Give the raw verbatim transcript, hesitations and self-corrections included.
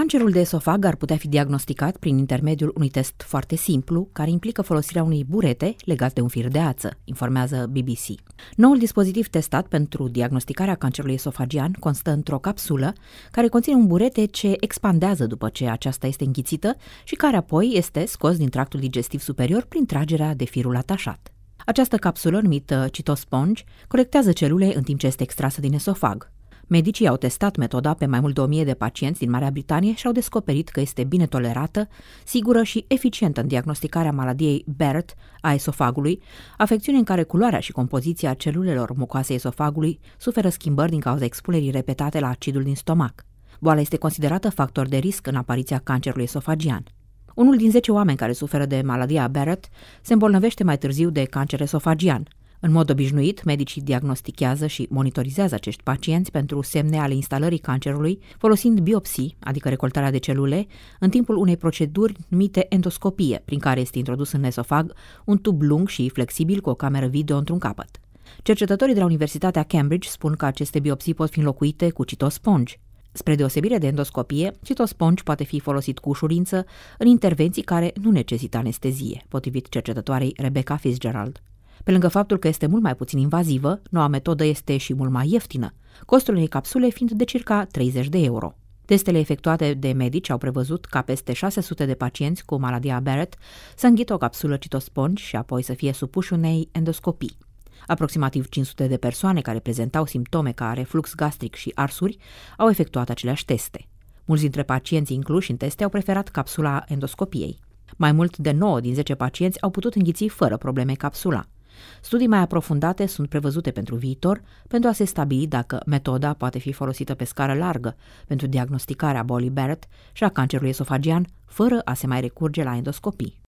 Cancerul de esofag ar putea fi diagnosticat prin intermediul unui test foarte simplu, care implică folosirea unui burete legat de un fir de ață, informează B B C. Noul dispozitiv testat pentru diagnosticarea cancerului esofagian constă într-o capsulă care conține un burete ce expandează după ce aceasta este înghițită și care apoi este scos din tractul digestiv superior prin tragerea de firul atașat. Această capsulă, numită CytoSponge, colectează celule în timp ce este extrasă din esofag. Medicii au testat metoda pe mai mult de o mie de pacienți din Marea Britanie și au descoperit că este bine tolerată, sigură și eficientă în diagnosticarea maladiei Barrett a esofagului, afecțiune în care culoarea și compoziția celulelor mucoase esofagului suferă schimbări din cauza expunerii repetate la acidul din stomac. Boala este considerată factor de risc în apariția cancerului esofagian. Unul din zece oameni care suferă de maladia Barrett se îmbolnăvește mai târziu de cancer esofagian. În mod obișnuit, medicii diagnostichează și monitorizează acești pacienți pentru semne ale instalării cancerului, folosind biopsii, adică recoltarea de celule, în timpul unei proceduri numite endoscopie, prin care este introdus în esofag un tub lung și flexibil cu o cameră video într-un capăt. Cercetătorii de la Universitatea Cambridge spun că aceste biopsii pot fi înlocuite cu CytoSponge. Spre deosebire de endoscopie, CytoSponge poate fi folosit cu ușurință în intervenții care nu necesită anestezie, potrivit cercetătoarei Rebecca Fitzgerald. Pe lângă faptul că este mult mai puțin invazivă, noua metodă este și mult mai ieftină, costul unei capsule fiind de circa treizeci de euro. Testele efectuate de medici au prevăzut ca peste șase sute de pacienți cu maladia Barrett să înghită o capsulă CytoSponge și apoi să fie supuși unei endoscopii. Aproximativ cinci sute de persoane care prezentau simptome ca reflux gastric și arsuri au efectuat aceleași teste. Mulți dintre pacienții incluși în teste au preferat capsula endoscopiei. Mai mult de nouă din zece pacienți au putut înghiți fără probleme capsula. Studii mai aprofundate sunt prevăzute pentru viitor pentru a se stabili dacă metoda poate fi folosită pe scară largă pentru diagnosticarea bolii Barrett și a cancerului esofagian, fără a se mai recurge la endoscopii.